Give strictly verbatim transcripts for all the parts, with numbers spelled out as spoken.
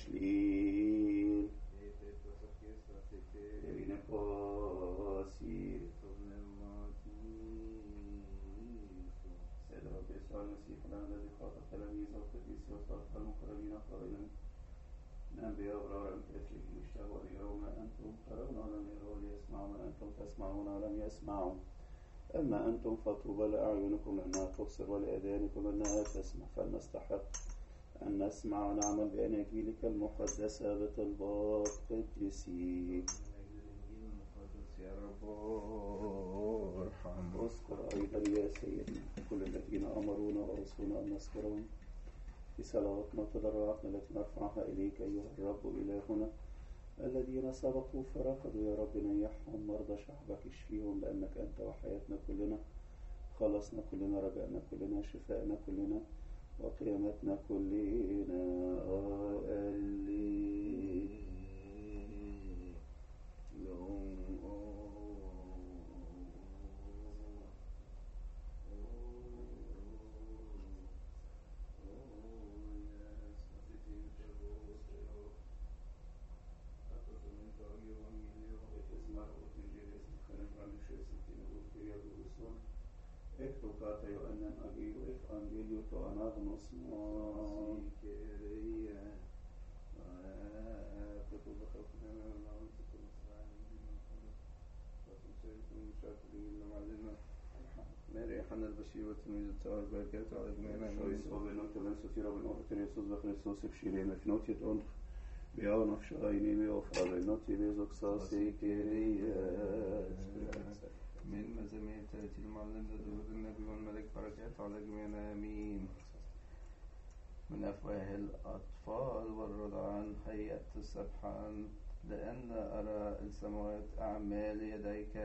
Shliel Devine Posi سيد رب يسوع المسيح لنا الذي خاطب تلاميذه والقديسين والصالحين المقربين قائلا الأنبياء أبرار أمثالهم اشتهوا أن يروا ما أنتم ترون ولم يروا ليسمعوا ما أنتم تسمعون ولم يسمعوا أما أنتم فطوبى لأعينكم لأنها تبصر ولآذانكم لأنها تسمع فلنستحق أن نسمع ونعمل بأناجيلك المقدسة بطلبات قديسيك. يا رب ارحم. اذكر أيضا يا سيدنا كل الذين أمرونا ورسولنا أن نذكرهم في صلواتنا وتضرعاتنا التي نرفعها إليك أيها الرب إلهنا. الذين سبقوا فرقدوا يا رب نيحهم، مرضى شعبك اشفيهم، لأنك أنت وحياتنا كلنا، خلصنا كلنا، رجعنا كلنا، شفائنا كلنا، وقيامتنا كلنا. اللي Ektokata Joannan Agio Evangelio to Anagnos Mosikeria كتب خلقنا من عنصر المسلمين ماري حنا البشير وتلميذ التوار بركاته على جميعنا شويس وبنوت من ستيرا بنوت يسوس بخريستوس بشيرين في نوت يتون بياو نفشايني بيوفر بنوت بيزوك ساسي كيريا من مزامير تأتي المعلم داود النبي والملك بركات على جميعنا آمين. من أفواه الأطفال والرضعان هيأت سبحان، لأن أرى السماوات أعمال يديك،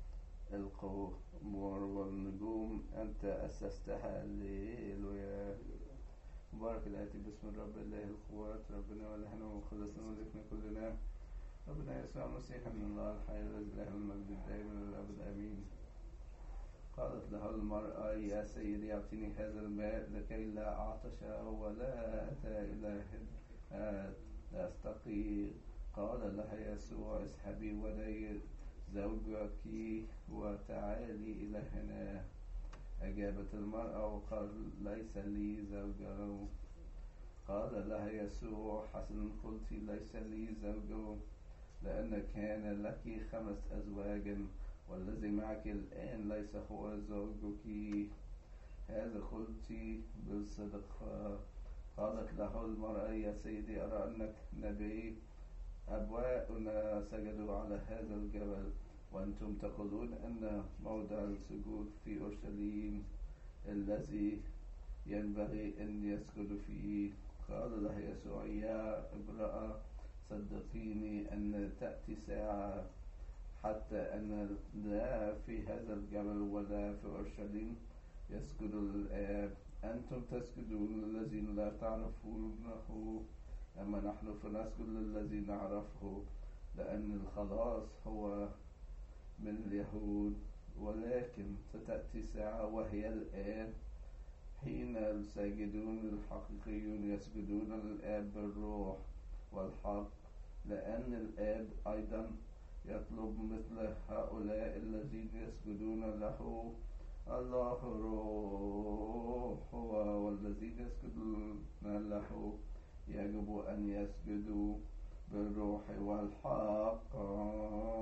القمر والنجوم أنت أسستها. هللويا. مبارك الآتي باسم الرب الله القوات، ربنا ولهنا ومخلصنا وذكرنا كلنا، ربنا يسوع المسيح من الله الحي الذي له المجد الدائم إلى الأبد آمين. قالت له المرأة يا سيدي أعطني هذا الماء لكي لا أعطش ولا أتى إلى هنا لأستقي. قال لها يسوع اذهبي ودعي زوجك وتعالي إلى هنا. أجابت المرأة وقال ليس لي زوج. قال لها يسوع حسن قلت ليس لي زوج، لأن كان لك خمس أزواج والذي معك الآن ليس هو زوجك. هذا قلت بالصدق. قالت له المرأة يا سيدي أرى أنك نبي. أبواؤنا سجدوا على هذا الجبل وأنتم تقولون أن موضع السجود في أورشليم الذي ينبغي أن يسجد فيه. قال له يسوع يا امرأة صدقيني أن تأتي ساعة حتى أن لا في هذا الجبل ولا في أورشليم يسجد الآب. أنتم تسجدون للذين لا تعرفونه، أما نحن فنسجد للذي نعرفه، لأن الخلاص هو من اليهود. ولكن ستأتي ساعة وهي الآن حين الساجدون الحقيقيون يسجدون للآب بالروح والحق، لأن الآب أيضا يطلب مثل هؤلاء الذين يسجدون له. الله روح والذين يسجدون له يجب أن يسجدوا بالروح والحق.